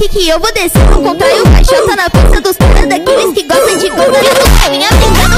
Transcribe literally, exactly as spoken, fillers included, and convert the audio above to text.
aqui que eu vou descer. Não contrai o caixota na força dos caras daqueles que gostam de gozar. Eu tô com minha brincando.